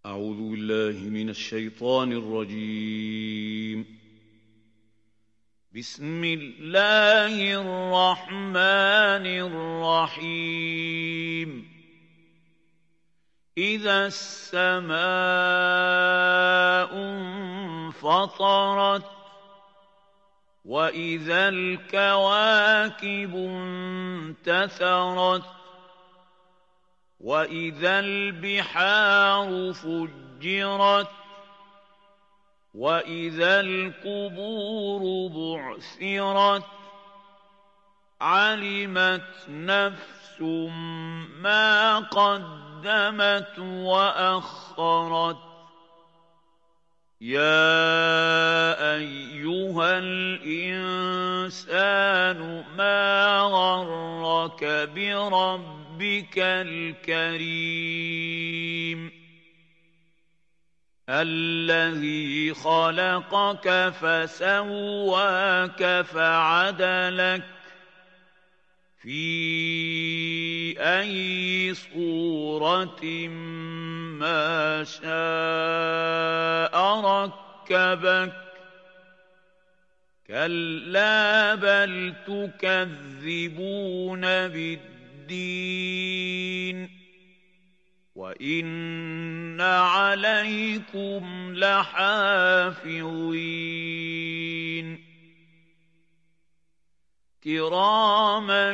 أعوذ بالله من الشيطان الرجيم. بسم الله الرحمن الرحيم. إذا السماء انفطرت وإذا الكواكب انتثرت وإذا البحار فجرت وإذا القبور بعثرت علمت نفس ما قدمت وأخرت. يا أيها الإنسان ما غرك بربك الكريم الذي خلقك فسواك فعدلك في أي صورة ما شاء ركبك. كلا بل تكذبون بالدين وإن عليكم لحافظين كراما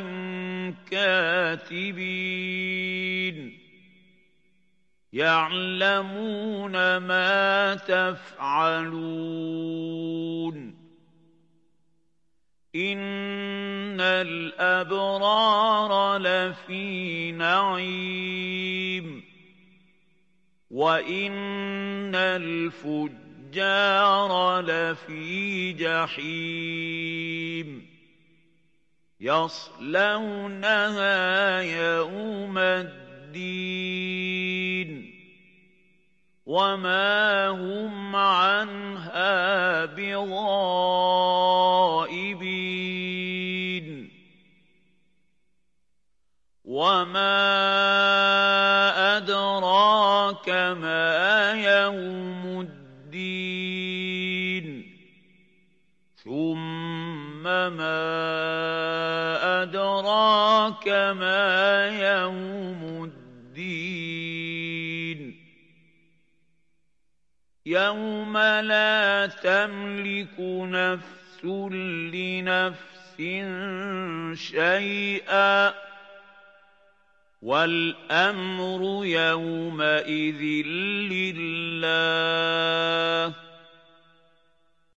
كاتبين يعلمون ما تفعلون. إن الأبرار لفي نعيم وإن الفجار لفي جحيم يصلونها يوم الدين وما هم عنها بغائبين. وما أدراك ما يوم الدين ثم ما أدراك ما يوم الدين يوم لا تملك نفس لنفس شيئا والأمر يومئذ لله.